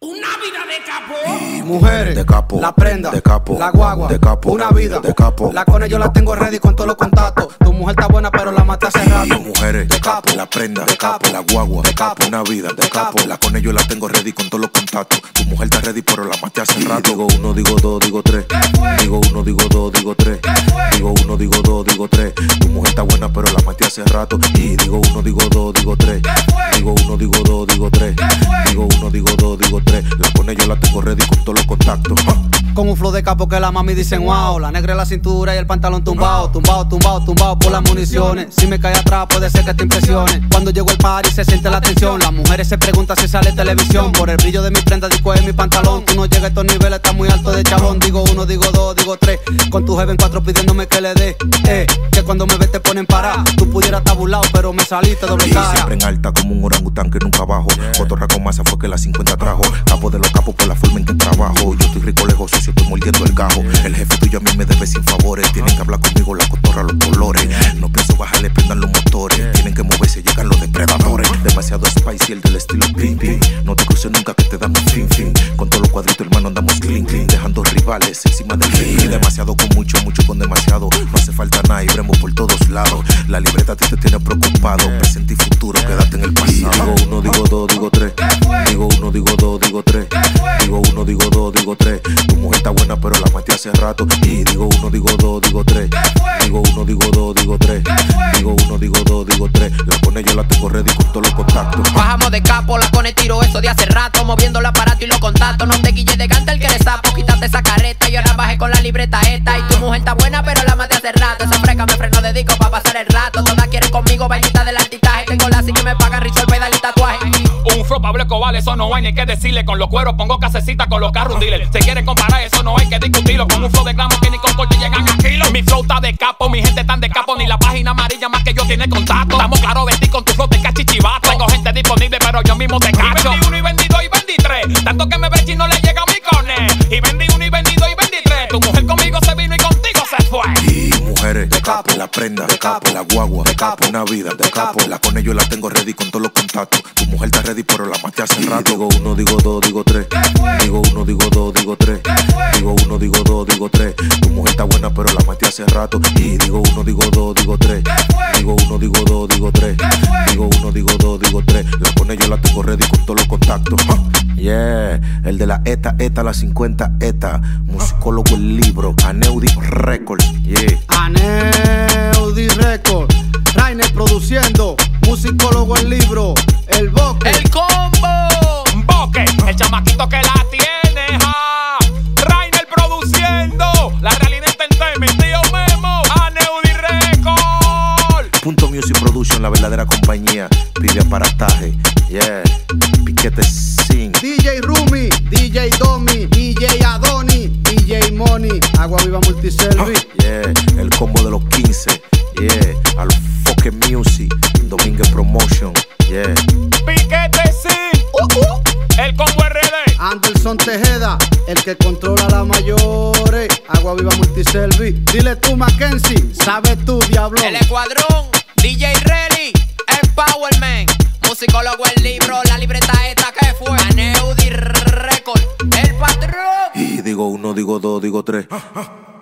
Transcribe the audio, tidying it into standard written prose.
Una vida de capo. Y mujeres, de capo, la prenda, de capo, la guagua, de capo, una vida, de capo. La cone yo la tengo ready con todos los contactos. Tu mujer está buena pero la maté hace rato. Y mujeres, de capo, la prenda, de capo, la guagua, de capo, una vida, de capo. La con ellos la tengo ready con todos los contactos. Tu mujer está ready pero la maté hace rato. Digo uno, digo dos, digo tres. Digo uno, digo dos, digo tres. Digo uno, digo dos, digo tres. Tu mujer está buena pero la maté hace rato. Y digo uno, digo dos, digo tres. Digo uno, digo dos, digo tres. Digo uno, digo dos, digo tres. La con ellos la tengo ready con todos los contactos. Con un flow de capo que la mami dicen wow. La negra en la cintura y el pantalón tumbado. Tumbado, tumbado, tumbado por las municiones. Si me cae atrás puede ser que te impresione. Cuando llego el party se siente la tensión. Las mujeres se preguntan si sale televisión. Por el brillo de mi prenda disco en mi pantalón. Tú no llegas a estos niveles, está muy alto de chabón. Digo uno, digo dos, digo tres. Con tu jefe en cuatro pidiéndome que le dé. Que cuando me ves te ponen parar. Tú pudieras estar burlado pero me saliste doble cara. Y siempre en alta como un orangután que nunca bajo. Cotorra con masa fue que la 50 trajo. Capo de los capos por la forma en que trabajo. Yo estoy rico lejos, socio, estoy mordiendo el gajo. El jefe tuyo a mí me debe sin favores. Tienen que hablar conmigo la cotorra, los colores. No pienso bajarle, prendan los motores. Tienen que moverse, llegan los depredadores. Demasiado spicy, el del estilo ping ping. No te cruces nunca que te damos fin fin. Con todos los cuadritos hermano andamos clean clean. Dejando rivales encima del ring. Y demasiado con mucho, mucho con demasiado. No hace falta nada y bremo por todos lados. La libreta a ti te tiene preocupado. Presente y futuro, quédate en el pasado. Digo uno, digo dos, digo tres. Digo uno, digo dos, digo tres. Digo uno, digo dos, digo tres. Tu mujer está buena pero la maté hace rato. Y digo uno, digo dos, digo tres. Digo uno, digo dos, digo tres. Digo uno, digo dos, digo tres. La con ellos la tengo ready con todos los contactos. Bajamos de capo, la con el tiro eso de hace rato. Moviendo el aparato y los contactos. No te guilles de gante el que eres sapo. Quítate esa careta. Yo la bajé con la libreta esta. Y tu mujer está buena pero la maté hace rato. Esa fresca me frenó de disco pa' pasar el rato. Todas quieren conmigo, bailita del altitaje. Tengo la que me pagan rizo el pedal y tatuaje. Un flow Pablo Escobar, eso no hay ni que decirle. Con los cueros pongo casecita, con los carros un dealer. Se quiere comparar, eso no hay que discutirlo. Con un flow de gramos que ni con corte llegan a kilos. Mi flow está de capo, mi gente tan de capo. Ni la página amarilla más que yo tiene contacto. Estamos claros de ti con tu flow de cachichivato. Tengo gente disponible pero yo mismo te cacho. Y vendí uno y vendí dos y vendí tres. Tanto que me ve y no le llega a mi cone. Y vendí uno y vendí dos y vendí tres. Tu mujer conmigo se vino y contigo se fue. Y mujeres, de capo, la prenda, de capo, la guagua, de capo, una vida, de capo. La con ellos la tengo ready con todos los contactos. Tu mujer está ready pero la maté hace rato. Digo uno, digo dos, digo tres. Digo uno, digo dos, digo tres. Digo uno, digo dos, digo tres. Tu mujer está buena pero la maté hace rato. Y digo uno, digo dos, digo tres. Digo uno, digo dos, digo tres. Digo uno, digo dos, digo tres. La con ellos la tengo ready con todos los contactos. Yeah, el de la ETA, la 50 ETA. Musicólogo el libro, Aneudi Records. Yeah. Aneudi Records. Rainer produciendo. Musicólogo el libro. El Boque. El combo. Boque, el chamaquito que la tiene, ja. Rainer produciendo. La realidad entertainment, tío Memo. Aneudi Record. Punto Music Production, la verdadera compañía. Pide aparataje. Yeah. Piquete Sing. DJ Rumi, DJ Domi, DJ Adoni, DJ Money, Agua Viva Multiservice. Yeah, el combo de los 15. Yeah, a los fucking music. Domínguez Promotion. Yeah. Piquete sí. El combo RD. Anderson Tejeda, el que controla la mayores. Agua Viva Multiservice. Dile tú, Mackenzie, sabes tú, diablo. El escuadrón, DJ Relly, Empowerment. Musicólogo el libro, la libreta esta que fue. Aneudi Record, el patrón. Y digo uno, digo dos, digo tres.